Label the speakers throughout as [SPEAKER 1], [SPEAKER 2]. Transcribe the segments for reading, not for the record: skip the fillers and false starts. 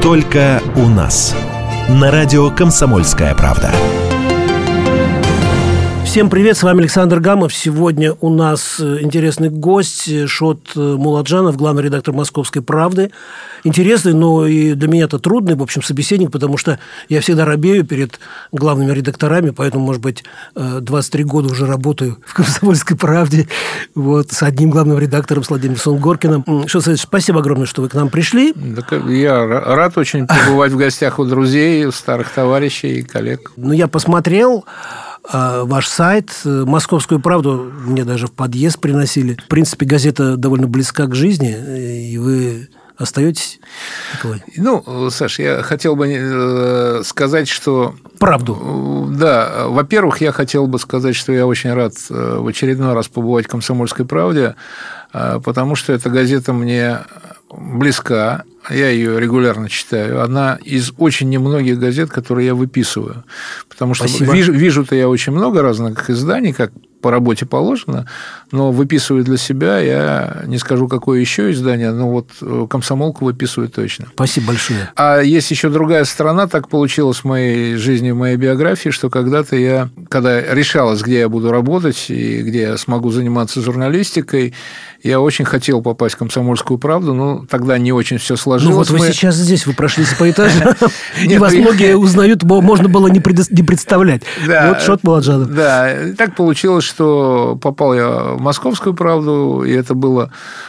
[SPEAKER 1] Только у нас. На радио «Комсомольская правда».
[SPEAKER 2] Всем привет, с вами Александр Гамов. Сегодня у нас интересный гость Шот Муладжанов, главный редактор «Московской правды». Интересный, но и для меня это трудный, в общем, собеседник, потому что я всегда робею перед главными редакторами, поэтому, может быть, 23 года уже работаю в «Комсомольской правде» с одним главным редактором, с Владимиром Сунгоркиным. Шот Сергеевич, спасибо огромное, что вы к нам пришли.
[SPEAKER 3] Я рад очень побывать в гостях у друзей, у старых товарищей и коллег.
[SPEAKER 2] Я посмотрел ваш сайт, «Московскую правду» мне даже в подъезд приносили. В принципе, газета довольно близка к жизни, и вы остаетесь таковой.
[SPEAKER 3] Саш, я хотел бы сказать, что...
[SPEAKER 2] Правду.
[SPEAKER 3] Да. Во-первых, я хотел бы сказать, что я очень рад в очередной раз побывать в «Комсомольской правде», потому что эта газета мне близка. Я ее регулярно читаю. Одна из очень немногих газет, которые я выписываю. Потому что вижу-то я очень много разных изданий, как по работе положено, но выписываю для себя, я не скажу, какое еще издание, но «Комсомолку» выписываю точно.
[SPEAKER 2] Спасибо большое.
[SPEAKER 3] А есть еще другая сторона, так получилось в моей жизни, в моей биографии, что когда решалось, где я буду работать и где я смогу заниматься журналистикой, я очень хотел попасть в «Комсомольскую правду, но тогда не очень все сложилось.
[SPEAKER 2] Вы сейчас здесь, вы прошлись по этажу, и вас многие узнают, можно было не представлять. Шот Муладжанов.
[SPEAKER 3] Да, так получилось, что попал я в «Московскую правду», и это было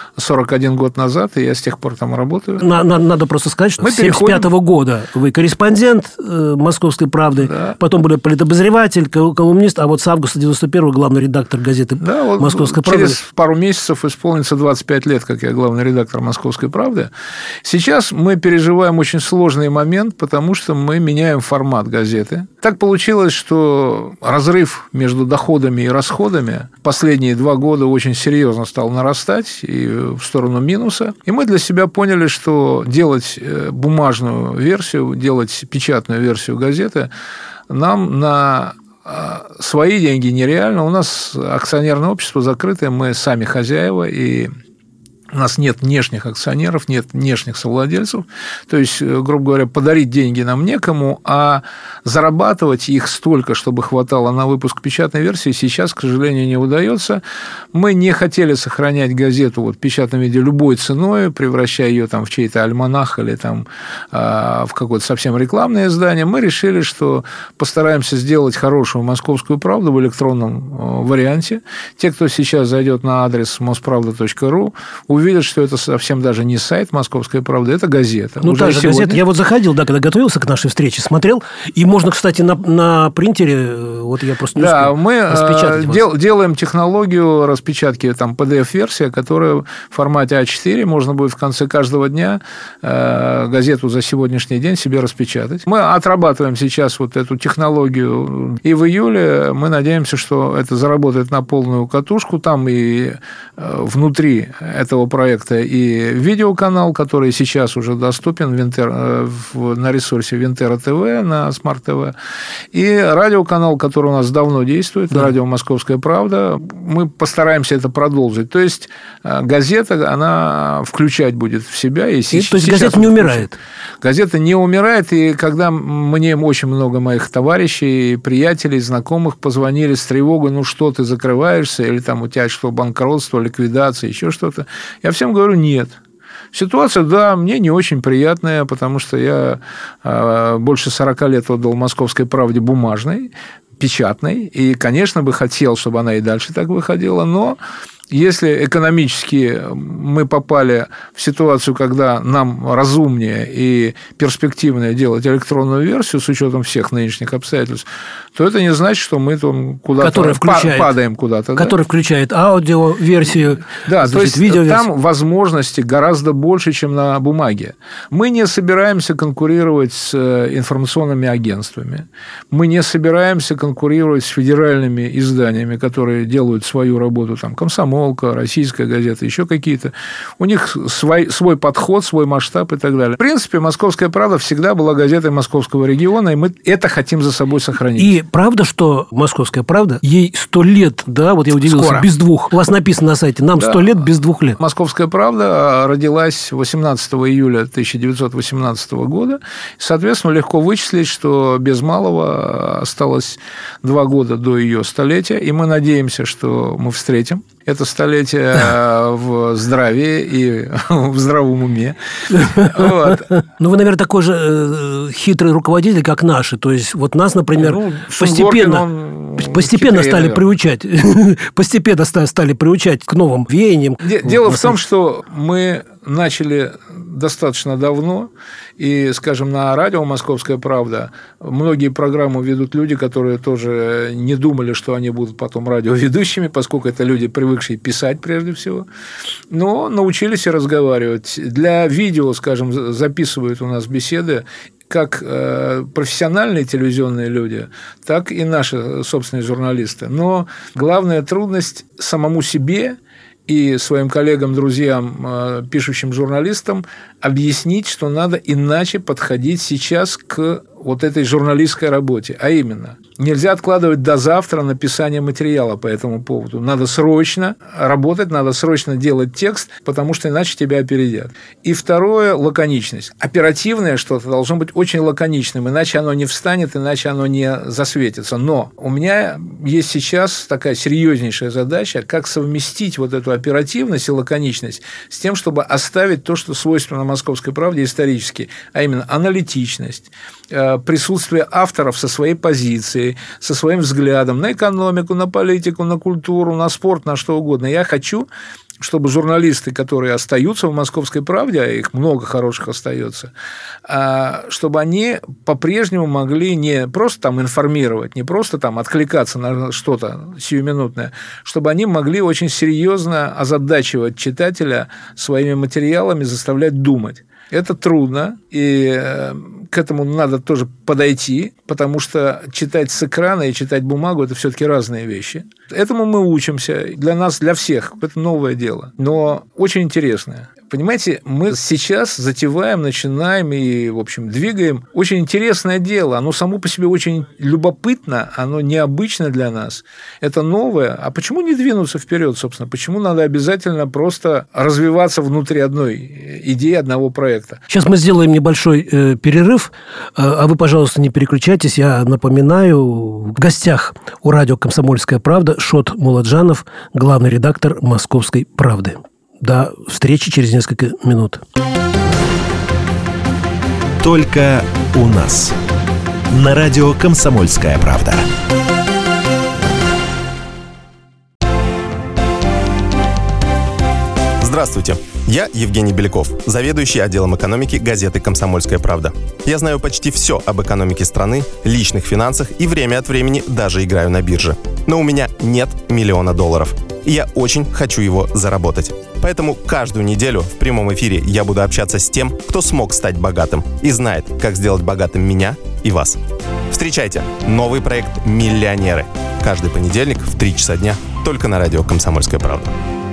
[SPEAKER 3] 41 год назад, и я с тех пор там работаю.
[SPEAKER 2] Надо просто сказать, что с 1975 года вы корреспондент «Московской правды», да. Потом были политобозреватель, колумнист, а с августа 91-го главный редактор газеты «Московская правда».
[SPEAKER 3] Через пару месяцев исполнится 25 лет, как я главный редактор «Московской правды». Сейчас мы переживаем очень сложный момент, потому что мы меняем формат газеты. Так получилось, что разрыв между доходами и расходами последние 2 года очень серьезно стал нарастать, и в сторону минуса. И мы для себя поняли, что делать бумажную версию, делать печатную версию газеты нам на свои деньги нереально. У нас акционерное общество закрытое, мы сами хозяева, и у нас нет внешних акционеров, нет внешних совладельцев. То есть, грубо говоря, подарить деньги нам некому, а зарабатывать их столько, чтобы хватало на выпуск печатной версии, сейчас, к сожалению, не удается. Мы не хотели сохранять газету в печатном виде любой ценой, превращая ее в чей-то альманах или в какое-то совсем рекламное издание. Мы решили, что постараемся сделать хорошую «Московскую правду» в электронном варианте. Те, кто сейчас зайдет на адрес mospravda.ru, увидят, что это совсем даже не сайт «Московской правды», это газета.
[SPEAKER 2] Та же газета. Я заходил, когда готовился к нашей встрече, смотрел, и можно, кстати, на принтере, я просто не успел распечатать.
[SPEAKER 3] Мы делаем технологию распечатки, PDF-версия, которая в формате А4, можно будет в конце каждого дня газету за сегодняшний день себе распечатать. Мы отрабатываем сейчас эту технологию, и в июле мы надеемся, что это заработает на полную катушку. Там и внутри этого проекта и видеоканал, который сейчас уже доступен на ресурсе Винтера ТВ, на Смарт ТВ, и радиоканал, который у нас давно действует, радио «Московская правда». Мы постараемся это продолжить. То есть, газета, она включать будет в себя.
[SPEAKER 2] То есть, газета не умирает?
[SPEAKER 3] Газета не умирает, и когда мне очень много моих товарищей, приятелей, знакомых позвонили с тревогой, что ты закрываешься, или у тебя что, банкротство, ликвидация, еще что-то, я всем говорю, нет. Ситуация, да, мне не очень приятная, потому что я больше 40 лет отдал «Московской правде» бумажной, печатной, и, конечно, бы хотел, чтобы она и дальше так выходила, но если экономически мы попали в ситуацию, когда нам разумнее и перспективнее делать электронную версию с учетом всех нынешних обстоятельств, то это не значит, что мы куда-то падаем куда-то.
[SPEAKER 2] Который включает аудиоверсию,
[SPEAKER 3] то есть видеоверсию. Там возможности гораздо больше, чем на бумаге. Мы не собираемся конкурировать с информационными агентствами. Мы не собираемся конкурировать с федеральными изданиями, которые делают свою работу, «Комсомольская «Комсомолка», «Российская газета», еще какие-то. У них свой подход, свой масштаб и так далее. В принципе, «Московская правда» всегда была газетой московского региона, и мы это хотим за собой сохранить.
[SPEAKER 2] И правда, что «Московская правда», ей 100 лет, да, вот я удивился,
[SPEAKER 3] скоро.
[SPEAKER 2] Без 2. У вас написано на сайте, нам 100 лет без 2 лет.
[SPEAKER 3] «Московская правда» родилась 18 июля 1918 года. Соответственно, легко вычислить, что без малого осталось 2 года до ее столетия, и мы надеемся, что мы встретим это столетие в здравии и в здравом уме. Вот.
[SPEAKER 2] Ну, вы, наверное, такой же хитрый руководитель, как наши. То есть, вот нас, например, постепенно стали приучать. Постепенно стали приучать к новым веяниям.
[SPEAKER 3] Дело в том, что мы начали достаточно давно, и, скажем, на радио «Московская правда» многие программы ведут люди, которые тоже не думали, что они будут потом радиоведущими, поскольку это люди, привыкшие писать прежде всего, но научились и разговаривать. Для видео, скажем, записывают у нас беседы как профессиональные телевизионные люди, так и наши собственные журналисты. Но главная трудность самому себе и своим коллегам, друзьям, пишущим журналистам объяснить, что надо иначе подходить сейчас к вот этой журналистской работе. А именно, нельзя откладывать до завтра написание материала по этому поводу. Надо срочно работать, надо срочно делать текст, потому что иначе тебя опередят. И второе – лаконичность. Оперативное что-то должно быть очень лаконичным, иначе оно не встанет, иначе оно не засветится. Но у меня есть сейчас такая серьезнейшая задача, как совместить вот эту оперативность и лаконичность с тем, чтобы оставить то, что свойственно «Московской правде» исторически, а именно аналитичность, присутствие авторов со своей позицией, со своим взглядом на экономику, на политику, на культуру, на спорт, на что угодно. Я хочу, чтобы журналисты, которые остаются в «Московской правде», а их много хороших остается, чтобы они по-прежнему могли не просто там информировать, не просто там откликаться на что-то сиюминутное, чтобы они могли очень серьезно озадачивать читателя своими материалами, заставлять думать. Это трудно, и к этому надо тоже подойти, потому что читать с экрана и читать бумагу – это все-таки разные вещи. Этому мы учимся. Для нас, для всех это новое дело, но очень интересное. Понимаете, мы сейчас затеваем, начинаем и, в общем, двигаем очень интересное дело. Оно само по себе очень любопытно, оно необычно для нас. Это новое. А почему не двинуться вперед, собственно? Почему надо обязательно просто развиваться внутри одной идеи, одного проекта?
[SPEAKER 2] Сейчас мы сделаем небольшой перерыв, а вы, пожалуйста, не переключайтесь. Я напоминаю, в гостях у радио «Комсомольская правда» Шот Муладжанов, главный редактор «Московской правды». До встречи через несколько минут.
[SPEAKER 1] Только у нас. На радио «Комсомольская правда».
[SPEAKER 4] Здравствуйте, я Евгений Беляков, заведующий отделом экономики газеты «Комсомольская правда». Я знаю почти все об экономике страны, личных финансах и время от времени даже играю на бирже. Но у меня нет $1 миллиона. И я очень хочу его заработать. Поэтому каждую неделю в прямом эфире я буду общаться с тем, кто смог стать богатым и знает, как сделать богатым меня и вас. Встречайте новый проект «Миллионеры». Каждый понедельник в 3 часа дня только на радио «Комсомольская правда».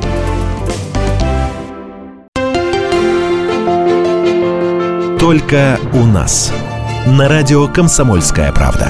[SPEAKER 1] Только у нас. На радио «Комсомольская правда».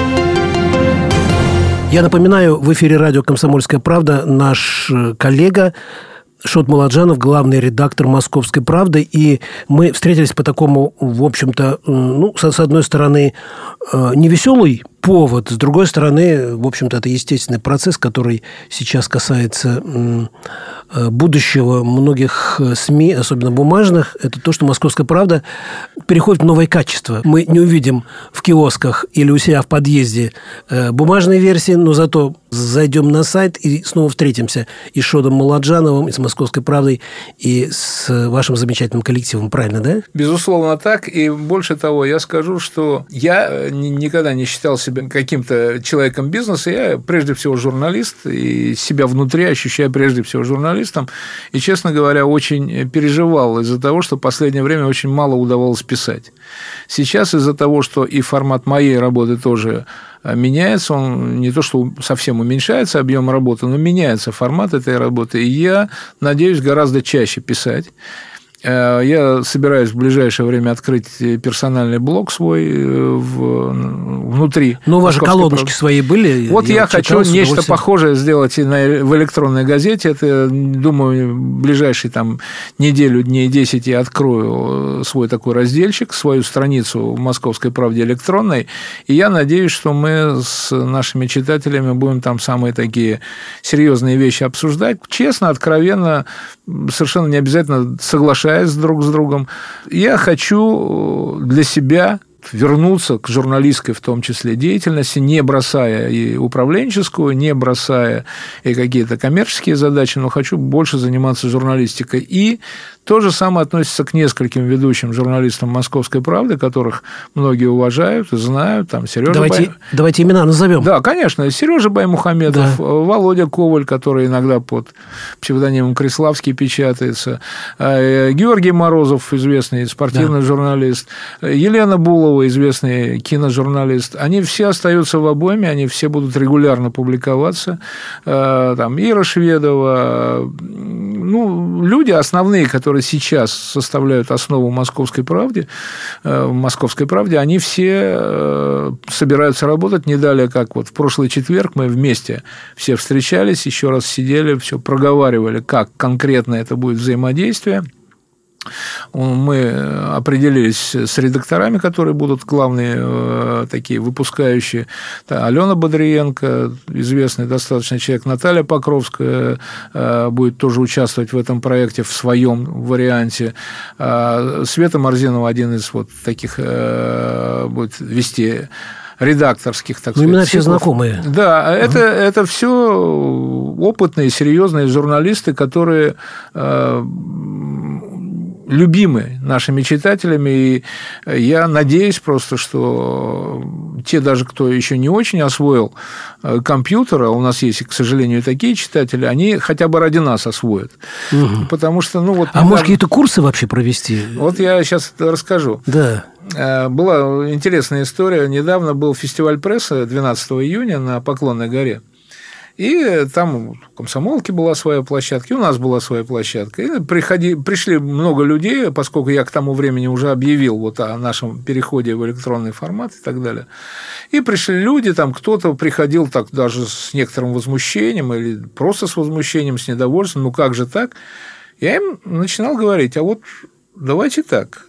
[SPEAKER 2] Я напоминаю, в эфире радио «Комсомольская правда» наш коллега Шот Муладжанов, главный редактор «Московской правды». И мы встретились по такому, в общем-то, с одной стороны, невеселый повод, с другой стороны, в общем-то, это естественный процесс, который сейчас касается будущего многих СМИ, особенно бумажных. Это то, что «Московская правда» переходит в новое качество. Мы не увидим в киосках или у себя в подъезде бумажные версии, но зато зайдем на сайт и снова встретимся и с Шотом Муладжановым, и с «Московской правдой», и с вашим замечательным коллективом. Правильно, да?
[SPEAKER 3] Безусловно, так. И больше того, я скажу, что я никогда не считал себя себя каким-то человеком бизнеса, я прежде всего журналист, и себя внутри ощущаю прежде всего журналистом. И, честно говоря, очень переживал из-за того, что в последнее время очень мало удавалось писать. Сейчас из-за того, что и формат моей работы тоже меняется, он не то что совсем уменьшается объем работы, но меняется формат этой работы, и я надеюсь гораздо чаще писать. Я собираюсь в ближайшее время открыть персональный блог свой внутри.
[SPEAKER 2] Но у вас же колоночки свои были.
[SPEAKER 3] Вот я хочу нечто похожее сделать и в электронной газете. Это, думаю, в ближайшие неделю, дней 10 я открою свой такой разделчик, свою страницу в «Московской правде» электронной. И я надеюсь, что мы с нашими читателями будем там самые такие серьезные вещи обсуждать. Честно, откровенно, совершенно не обязательно соглашаясь друг с другом. Я хочу для себя вернуться к журналистской, в том числе, деятельности, не бросая и управленческую, не бросая и какие-то коммерческие задачи, но хочу больше заниматься журналистикой. И то же самое относится к нескольким ведущим журналистам «Московской правды», которых многие уважают и знают. Там Сережа
[SPEAKER 2] Давайте имена назовем.
[SPEAKER 3] Да, конечно. Сережа Баймухамедов, да. Володя Коваль, который иногда под псевдонимом Криславский печатается, Георгий Морозов, известный спортивный журналист, Елена Булова, известный киножурналист. Они все остаются в обойме, они все будут регулярно публиковаться. Ира Шведова. Люди основные, которые сейчас составляют основу в «Московской правде», они все собираются работать не далее, как вот в прошлый четверг мы вместе все встречались, еще раз сидели, все проговаривали, как конкретно это будет взаимодействие. Мы определились с редакторами, которые будут главные такие выпускающие. Алена Бодриенко, известный достаточно человек, Наталья Покровская будет тоже участвовать в этом проекте в своем варианте. Света Морзинова, один из вот таких, будет вести редакторских, так сказать.
[SPEAKER 2] Именно все знакомые.
[SPEAKER 3] Да, это все опытные, серьезные журналисты, которые любимы нашими читателями, и я надеюсь просто, что те даже, кто еще не очень освоил компьютер, а у нас есть, к сожалению, такие читатели, они хотя бы ради нас освоят. Угу. Потому что,
[SPEAKER 2] может, какие-то курсы вообще провести?
[SPEAKER 3] Вот я сейчас расскажу.
[SPEAKER 2] Да.
[SPEAKER 3] Была интересная история. Недавно был фестиваль прессы 12 июня на Поклонной горе. И там у комсомолки была своя площадка, и у нас была своя площадка. И пришли много людей, поскольку я к тому времени уже объявил вот о нашем переходе в электронный формат и так далее. И пришли люди, там кто-то приходил так даже с некоторым возмущением или просто с возмущением, с недовольством. Как же так? Я им начинал говорить, а вот давайте так.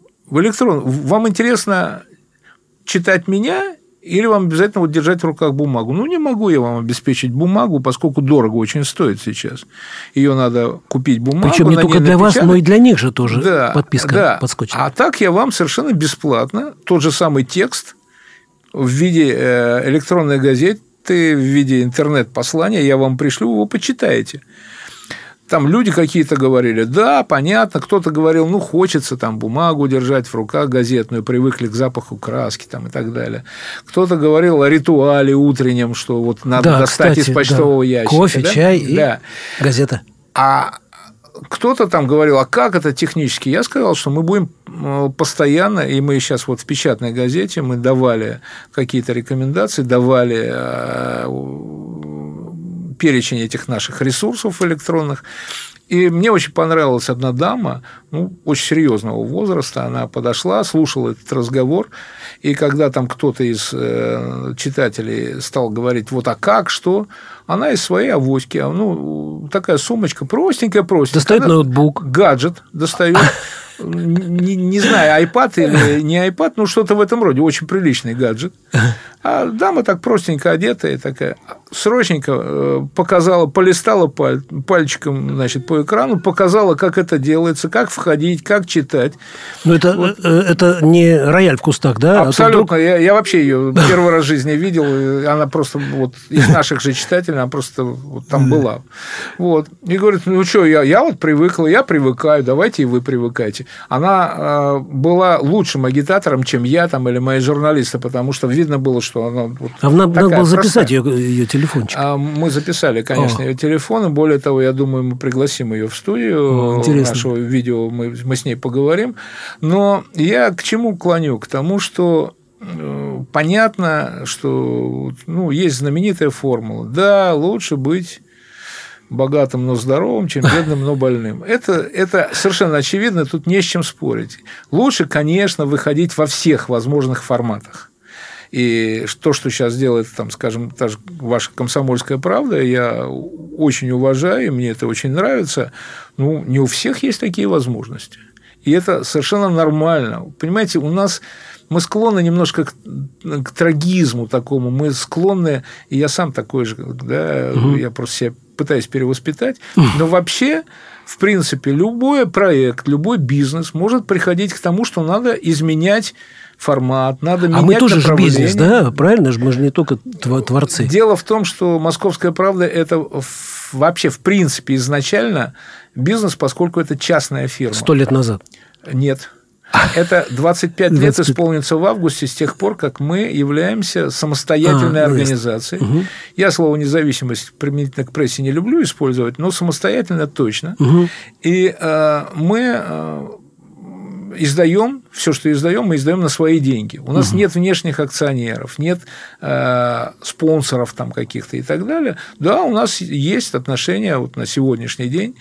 [SPEAKER 3] Вам интересно читать меня? Или вам обязательно держать в руках бумагу? Не могу я вам обеспечить бумагу, поскольку дорого очень стоит сейчас. Ее надо купить бумагу.
[SPEAKER 2] Причем не только для вас, но и для них же тоже подписка подскочит.
[SPEAKER 3] А так я вам совершенно бесплатно тот же самый текст в виде электронной газеты, в виде интернет-послания я вам пришлю, вы его почитаете. Там люди какие-то говорили, да, понятно, кто-то говорил, хочется там бумагу держать в руках газетную, привыкли к запаху краски там, и так далее. Кто-то говорил о ритуале утреннем, что вот надо достать из почтового ящика.
[SPEAKER 2] Кофе, чай и газета.
[SPEAKER 3] А кто-то там говорил, а как это технически? Я сказал, что мы будем постоянно, и мы сейчас вот в печатной газете, мы давали какие-то рекомендации, давали перечень этих наших ресурсов электронных. И мне очень понравилась одна дама, очень серьезного возраста, она подошла, слушала этот разговор, и когда там кто-то из читателей стал говорить, вот а как, что, она из своей авоськи, такая сумочка простенькая.
[SPEAKER 2] Достает ноутбук.
[SPEAKER 3] Гаджет достает. Не знаю, iPad или не iPad, что-то в этом роде, очень приличный гаджет. А дама так простенько одетая, такая, срочненько показала, полистала пальчиком, по экрану, показала, как это делается, как входить, как читать.
[SPEAKER 2] Это не рояль в кустах, да?
[SPEAKER 3] Абсолютно. Я вообще ее первый раз в жизни видел, она просто из наших же читателей, она просто там была. И говорит, я вот привыкла, я привыкаю, давайте и вы привыкайте. она была лучшим агитатором, чем я там, или мои журналисты, потому что видно было, что она вот
[SPEAKER 2] надо было записать ее телефончик.
[SPEAKER 3] Мы записали, конечно, ее телефон, и более того, я думаю, мы пригласим ее в студию нашего видео, мы с ней поговорим. Но я к чему клоню? К тому, что понятно, что есть знаменитая формула. Да, лучше быть богатым, но здоровым, чем бедным, но больным. Это совершенно очевидно, тут не с чем спорить. Лучше, конечно, выходить во всех возможных форматах. И то, что сейчас делает, там, скажем, та же ваша «Комсомольская правда», я очень уважаю, мне это очень нравится. Не у всех есть такие возможности. И это совершенно нормально. Понимаете, мы склонны немножко к трагизму такому, мы склонны, и я сам такой же, да, я просто себя пытаюсь перевоспитать, но вообще, в принципе, любой проект, любой бизнес может приходить к тому, что надо изменять формат, надо менять
[SPEAKER 2] мы тоже
[SPEAKER 3] направление.
[SPEAKER 2] же бизнес, да? Правильно же, мы же не только творцы.
[SPEAKER 3] Дело в том, что «Московская правда» – это вообще, в принципе, изначально бизнес, поскольку это частная фирма.
[SPEAKER 2] 100 лет назад?
[SPEAKER 3] Нет. Это 25 лет исполнится в августе с тех пор, как мы являемся самостоятельной организацией. Я слово «независимость» применительно к прессе не люблю использовать, но самостоятельно точно. И мы издаем все, что издаем, мы издаем на свои деньги. У нас нет внешних акционеров, нет спонсоров там каких-то и так далее. Да, у нас есть отношения вот на сегодняшний день,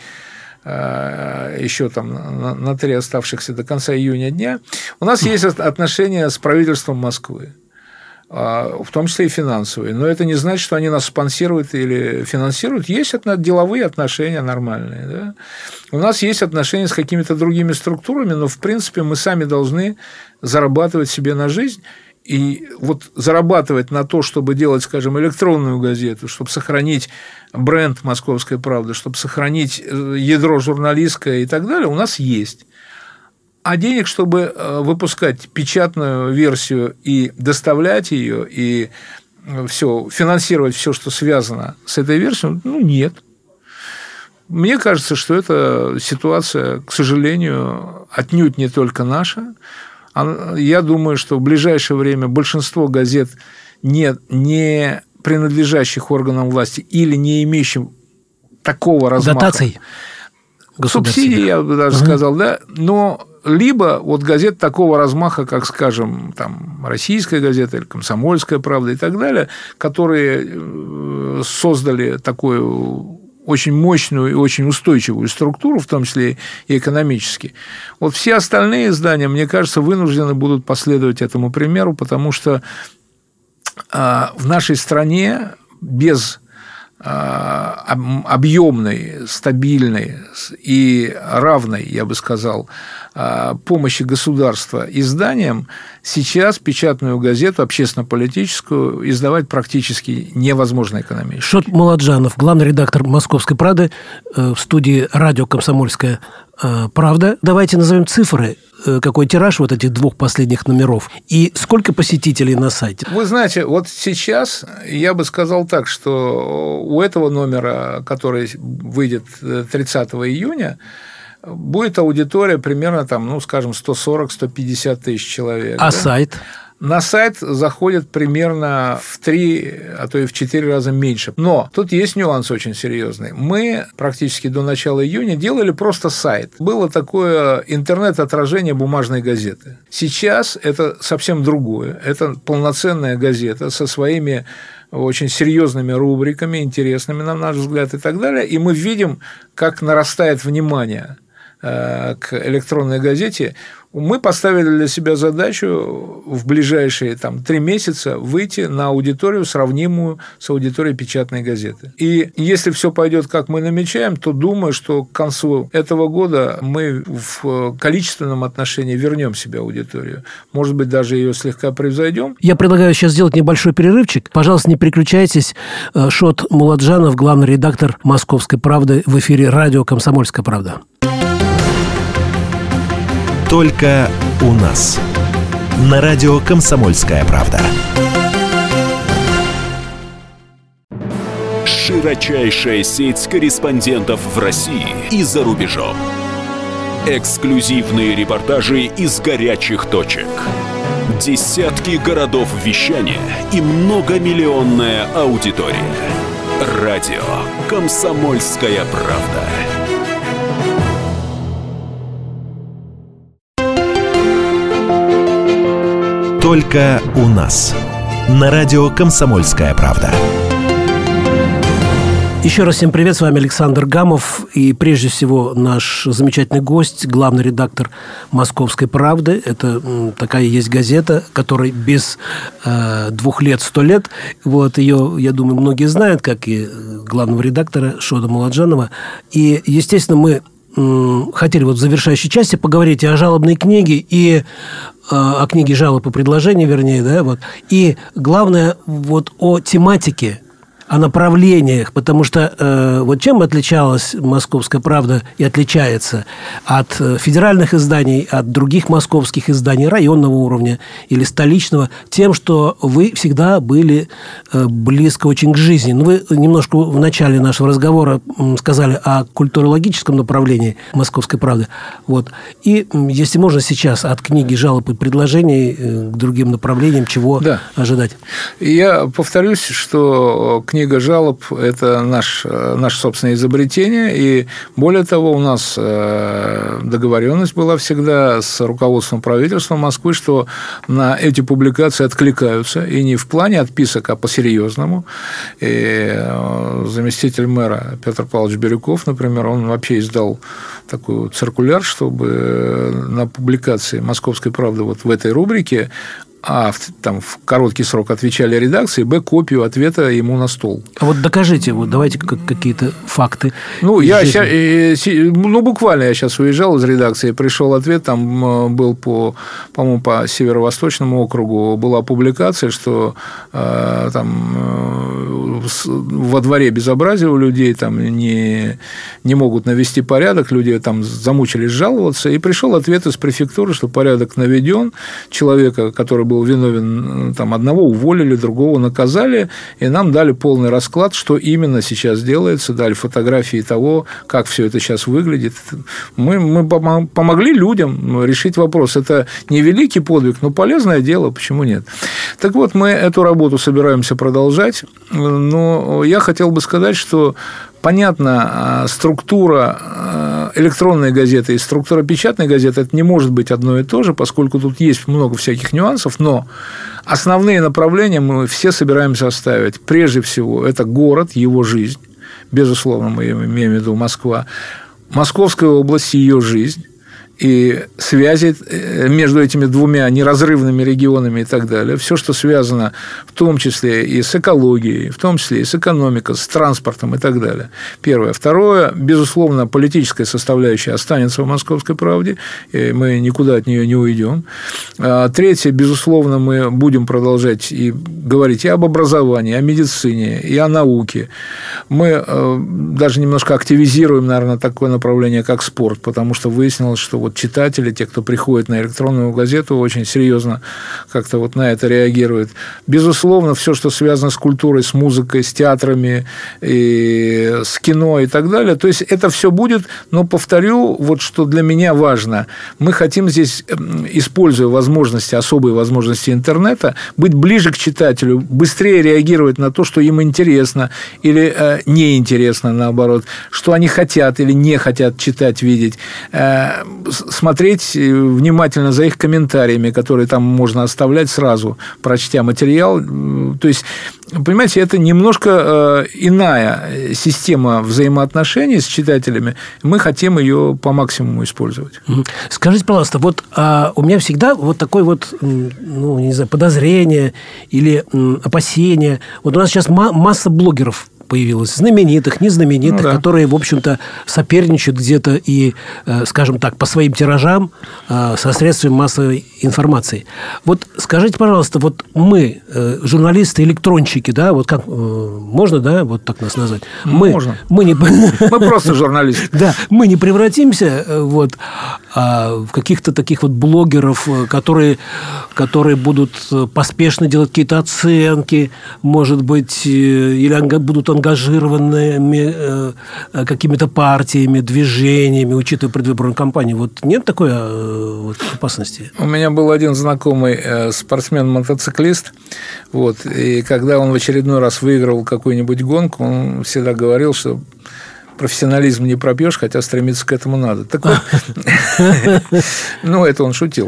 [SPEAKER 3] еще там на 3 оставшихся до конца июня дня, у нас есть отношения с правительством Москвы, в том числе и финансовые. Но это не значит, что они нас спонсируют или финансируют. Есть деловые отношения нормальные. Да? У нас есть отношения с какими-то другими структурами, но, в принципе, мы сами должны зарабатывать себе на жизнь. И вот зарабатывать на то, чтобы делать, скажем, электронную газету, чтобы сохранить бренд «Московской правды», чтобы сохранить ядро журналистское и так далее, у нас есть. А денег, чтобы выпускать печатную версию и доставлять ее, и финансировать все, что связано с этой версией, нет. Мне кажется, что эта ситуация, к сожалению, отнюдь не только наша. Я думаю, что в ближайшее время большинство газет, не принадлежащих органам власти или не имеющим такого размаха.
[SPEAKER 2] Дотаций.
[SPEAKER 3] Субсидий, я бы даже сказал, да, но либо вот газет такого размаха, как, скажем, там, «Российская газета» или «Комсомольская правда» и так далее, которые создали такую очень мощную и очень устойчивую структуру, в том числе и экономически. Вот все остальные издания, мне кажется, вынуждены будут последовать этому примеру, потому что в нашей стране без объемной, стабильной и равной, я бы сказал, помощи государства изданиям сейчас печатную газету, общественно-политическую, издавать практически невозможно экономически.
[SPEAKER 2] Шот Муладжанов, главный редактор «Московской правды», в студии радио «Комсомольская правда». Давайте назовем цифры, какой тираж вот этих 2 последних номеров и сколько посетителей на сайте.
[SPEAKER 3] Вы знаете, вот сейчас я бы сказал так, что у этого номера, который выйдет 30 июня, будет аудитория примерно, там, скажем, 140-150 тысяч человек.
[SPEAKER 2] А сайт?
[SPEAKER 3] На сайт заходит примерно в 3, а то и в 4 раза меньше. Но тут есть нюанс очень серьезный. Мы практически до начала июня делали просто сайт. Было такое интернет-отражение бумажной газеты. Сейчас это совсем другое. Это полноценная газета со своими очень серьезными рубриками, интересными, на наш взгляд, и так далее. И мы видим, как нарастает внимание к электронной газете. Мы поставили для себя задачу в ближайшие 3 месяца выйти на аудиторию, сравнимую с аудиторией печатной газеты. И если все пойдет, как мы намечаем, то думаю, что к концу этого года мы в количественном отношении вернем себе аудиторию. Может быть, даже ее слегка превзойдем.
[SPEAKER 2] Я предлагаю сейчас сделать небольшой перерывчик. Пожалуйста, не переключайтесь. Шот Муладжанов, главный редактор «Московской правды», в эфире радио «Комсомольская правда».
[SPEAKER 1] Только у нас. На радио «Комсомольская правда».
[SPEAKER 5] Широчайшая сеть корреспондентов в России и за рубежом. Эксклюзивные репортажи из горячих точек. Десятки городов вещания и многомиллионная аудитория. Радио «Комсомольская правда».
[SPEAKER 1] Только у нас. На радио «Комсомольская правда».
[SPEAKER 2] Еще раз всем привет, с вами Александр Гамов. И прежде всего наш замечательный гость, главный редактор «Московской правды». Это такая есть газета, которой без 2 лет 100 лет. Вот ее, я думаю, многие знают, как и главного редактора Шода Муладжанова. И, естественно, мы хотели вот в завершающей части поговорить о жалобной книге и о книге жалоб и предложений, вернее, да, вот. И главное, вот о тематике, о направлениях, потому что вот чем отличалась «Московская правда» и отличается от федеральных изданий, от других московских изданий районного уровня или столичного, тем, что вы всегда были близко очень к жизни. Ну, вы немножко в начале нашего разговора сказали о культурологическом направлении «Московской правды». Вот. И, если можно, сейчас от книги жалоб и предложений к другим направлениям, чего ожидать?
[SPEAKER 3] Я повторюсь, что книга жалоб – это наше собственное изобретение, и более того, у нас договоренность была всегда с руководством правительства Москвы, что на эти публикации откликаются, и не в плане отписок, а по-серьезному. И заместитель мэра Петр Павлович Бирюков, например, он вообще издал такой циркуляр, чтобы на публикации «Московской правды» вот в этой рубрике там в короткий срок отвечали редакции, копию ответа ему на стол. А вот докажите, вот давайте какие-то факты. Буквально я сейчас уезжал из редакции, пришел ответ, там был по-моему, по Северо-Восточному округу была публикация, что там во дворе безобразие у людей, там не могут навести порядок, люди там замучились жаловаться, и пришел ответ из префектуры, что порядок наведен, человека, который был виновен, там, одного уволили, другого наказали, и нам дали полный расклад, что именно сейчас делается, дали фотографии того, как все это сейчас выглядит. Мы помогли людям решить вопрос. Это не великий подвиг, но полезное дело, почему нет? Так вот, мы эту работу собираемся продолжать, но я хотел бы сказать, что понятно, структура электронной газеты и структура печатной газеты – это не может быть одно и то же, поскольку тут есть много всяких нюансов, но основные направления мы все собираемся оставить. Прежде всего, это город, его жизнь, безусловно, мы имеем в виду Москва, Московская область, ее жизнь, и связи между этими двумя неразрывными регионами и так далее. Все, что связано в том числе и с экологией, в том числе и с экономикой, с транспортом и так далее. Первое. Второе. Безусловно, политическая составляющая останется в «Московской правде», и мы никуда от нее не уйдем. Третье. Безусловно, мы будем продолжать и говорить и об образовании, и о медицине, и о науке. Мы даже немножко активизируем, наверное, такое направление, как спорт, потому что выяснилось, что вот читатели, те, кто приходит на электронную газету, очень серьезно как-то вот на это реагируют. Безусловно, все, что связано с культурой, с музыкой, с театрами, и с кино и так далее. То есть, это все будет, но повторю, вот что для меня важно. Мы хотим здесь, используя возможности, особые возможности интернета, быть ближе к читателю, быстрее реагировать на то, что им интересно или неинтересно, наоборот, что они хотят или не хотят читать, видеть, смотреть внимательно за их комментариями, которые там можно оставлять сразу, прочтя материал. То есть, понимаете, это немножко иная система взаимоотношений с читателями. Мы хотим ее по максимуму использовать.
[SPEAKER 2] Скажите, пожалуйста, вот у меня всегда вот такое вот, ну, не знаю, подозрение или опасение. Вот у нас сейчас масса блогеров появилось, знаменитых, незнаменитых, которые, в общем-то, соперничают где-то и, скажем так, по своим тиражам со средствами массовой информации. Вот скажите, пожалуйста, вот мы, журналисты-электронщики, да, вот как можно, да, вот так нас назвать?
[SPEAKER 3] Можно.
[SPEAKER 2] Мы
[SPEAKER 3] просто журналисты.
[SPEAKER 2] Да, мы не превратимся вот в каких-то таких вот блогеров, которые будут поспешно делать какие-то оценки, может быть, или будут ангажированными какими-то партиями, движениями, учитывая предвыборную кампанию. Вот нет такой опасности?
[SPEAKER 3] У меня был один знакомый спортсмен-мотоциклист, вот, и когда он в очередной раз выиграл какую-нибудь гонку, он всегда говорил, что профессионализм не пропьешь, хотя стремиться к этому надо. Так вот, ну, это он шутил.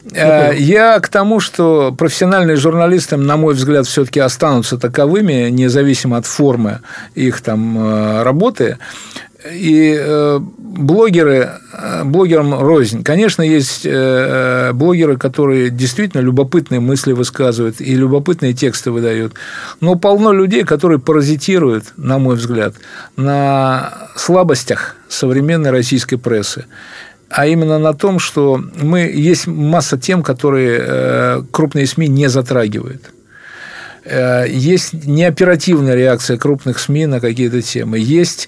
[SPEAKER 3] Я к тому, что профессиональные журналисты, на мой взгляд, все-таки останутся таковыми, независимо от формы их там работы. И блогерам рознь. Конечно, есть блогеры, которые действительно любопытные мысли высказывают и любопытные тексты выдают. Но полно людей, которые паразитируют, на мой взгляд, на слабостях современной российской прессы. А именно на том, что есть масса тем, которые крупные СМИ не затрагивают. Есть неоперативная реакция крупных СМИ на какие-то темы, есть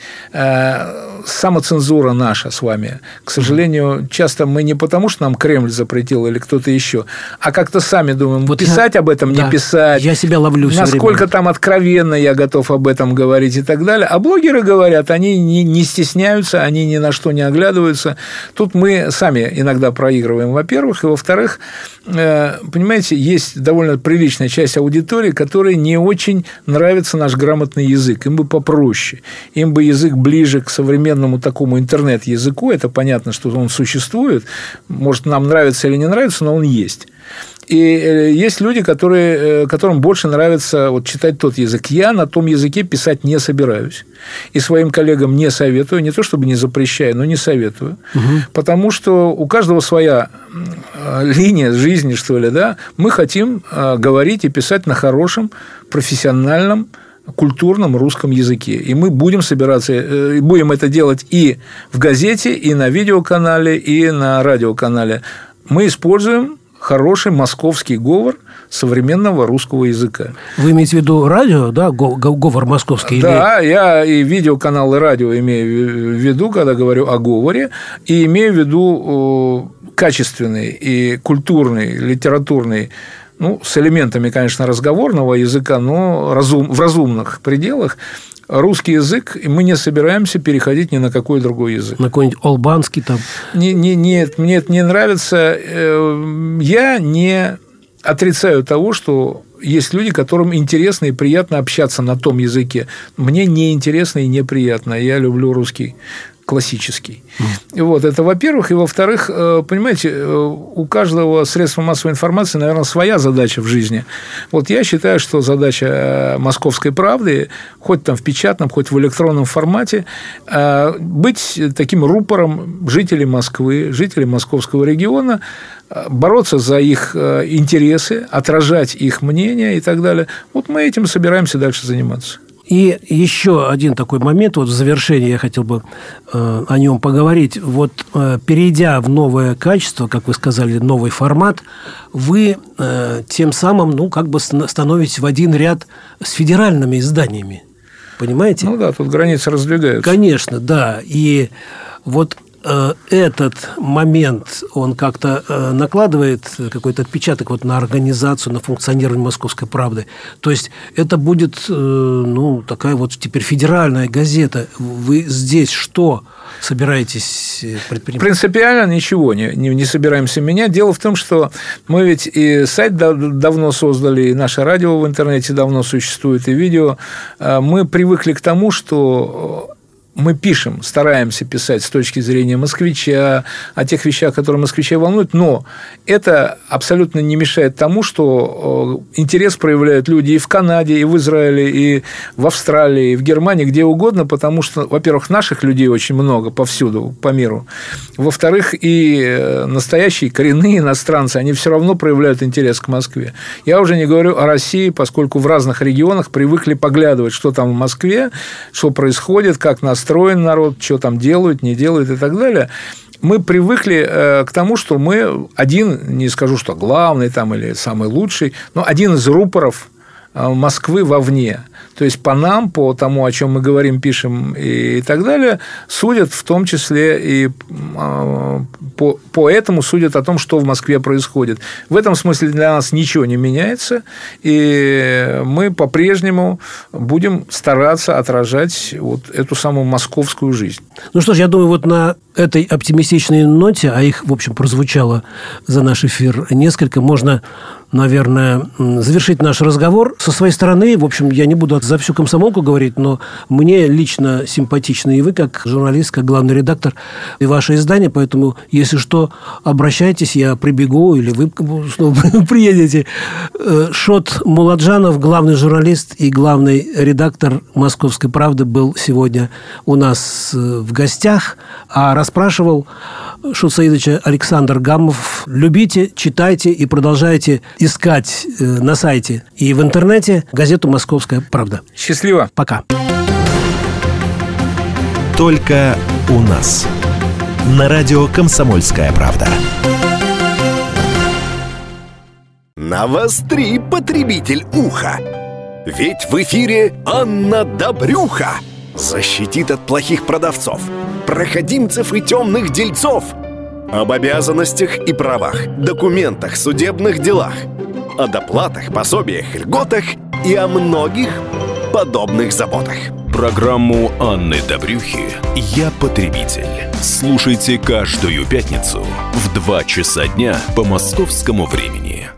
[SPEAKER 3] самоцензура наша с вами. К сожалению, часто мы не потому, что нам Кремль запретил или кто-то еще, а как-то сами думаем, вот писать об этом, не писать.
[SPEAKER 2] Я себя ловлю все время.
[SPEAKER 3] Насколько там откровенно я готов об этом говорить и так далее. А блогеры говорят, они не стесняются, они ни на что не оглядываются. Тут мы сами иногда проигрываем, во-первых. И, во-вторых, понимаете, есть довольно приличная часть аудитории, которой не очень нравится наш грамотный язык. Им бы попроще. Им бы язык ближе к современному такому интернет-языку. Это понятно, что он существует. Может, нам нравится или не нравится, но он есть. И есть люди, которым больше нравится вот читать тот язык. Я на том языке писать не собираюсь. И своим коллегам не советую. Не то, чтобы не запрещаю, но не советую. Потому что у каждого своя линия жизни, что ли, да? Мы хотим говорить и писать на хорошем, профессиональном, культурном русском языке. И мы будем будем это делать и в газете, и на видеоканале, и на радиоканале. Мы используем хороший московский говор современного русского языка.
[SPEAKER 2] Вы имеете в виду радио, да, говор московский?
[SPEAKER 3] Да, я и видеоканал, и радио имею в виду, когда говорю о говоре, и имею в виду качественный и культурный, литературный, ну, с элементами, конечно, разговорного языка, но в разумных пределах русский язык, и мы не собираемся переходить ни на какой другой язык.
[SPEAKER 2] На какой-нибудь албанский там?
[SPEAKER 3] Нет, мне это не нравится. Я не отрицаю того, что есть люди, которым интересно и приятно общаться на том языке. Мне не интересно и неприятно. Я люблю русский классический. Вот, это во-первых. И во-вторых, понимаете, у каждого средства массовой информации, наверное, своя задача в жизни. Вот я считаю, что задача «Московской правды», хоть там в печатном, хоть в электронном формате, быть таким рупором жителей Москвы, жителей московского региона, бороться за их интересы, отражать их мнение и так далее. Вот мы этим собираемся дальше заниматься.
[SPEAKER 2] И еще один такой момент, вот в завершении я хотел бы о нем поговорить. Вот перейдя в новое качество, как вы сказали, новый формат, вы тем самым, ну, как бы становитесь в один ряд с федеральными изданиями. Понимаете?
[SPEAKER 3] Ну да, тут границы раздвигаются.
[SPEAKER 2] Конечно, да. И вот этот момент, он как-то накладывает какой-то отпечаток вот на организацию, на функционирование «Московской правды». То есть, это будет, ну, такая вот теперь федеральная газета. Вы здесь что собираетесь предпринимать?
[SPEAKER 3] Принципиально ничего не собираемся менять. Дело в том, что мы ведь и сайт давно создали, и наше радио в интернете давно существует, и видео. Мы привыкли к тому, что мы пишем, стараемся писать с точки зрения москвича, о тех вещах, которые москвичей волнуют, но это абсолютно не мешает тому, что интерес проявляют люди и в Канаде, и в Израиле, и в Австралии, и в Германии, где угодно, потому что, во-первых, наших людей очень много повсюду, по миру, во-вторых, и настоящие коренные иностранцы, они все равно проявляют интерес к Москве. Я уже не говорю о России, поскольку в разных регионах привыкли поглядывать, что там в Москве, что происходит, как настроен народ, что там делают, не делают и так далее. Мы привыкли к тому, что мы один, не скажу, что главный там или самый лучший, но один из рупоров Москвы вовне. То есть по нам, по тому, о чем мы говорим, пишем и так далее, судят в том числе и по этому судят о том, что в Москве происходит. В этом смысле для нас ничего не меняется, и мы по-прежнему будем стараться отражать вот эту самую московскую жизнь.
[SPEAKER 2] Ну что ж, я думаю, вот на этой оптимистичной ноте, а их, в общем, прозвучало за наш эфир несколько, можно, наверное, завершить наш разговор. Со своей стороны, в общем, я не буду за всю комсомолку говорить, но мне лично симпатичны и вы, как журналист, как главный редактор, и ваше издание, поэтому, если что, обращайтесь, я прибегу, или вы снова приедете. Шот Муладжанов, главный журналист и главный редактор «Московской правды», был сегодня у нас в гостях, а расспрашивал Шот Саидовича Александр Гамов. Любите, читайте и продолжайте искать на сайте и в интернете газету «Московская правда».
[SPEAKER 3] Счастливо.
[SPEAKER 2] Пока.
[SPEAKER 1] Только у нас. На радио «Комсомольская правда».
[SPEAKER 6] Навостри, потребитель, уха. Ведь в эфире Анна Добрюха защитит от плохих продавцов, проходимцев и темных дельцов. Об обязанностях и правах, документах, судебных делах, о доплатах, пособиях, льготах и о многих подобных заботах.
[SPEAKER 5] Программу Анны Добрюхи «Я потребитель». Слушайте каждую пятницу в 2 часа дня по московскому времени.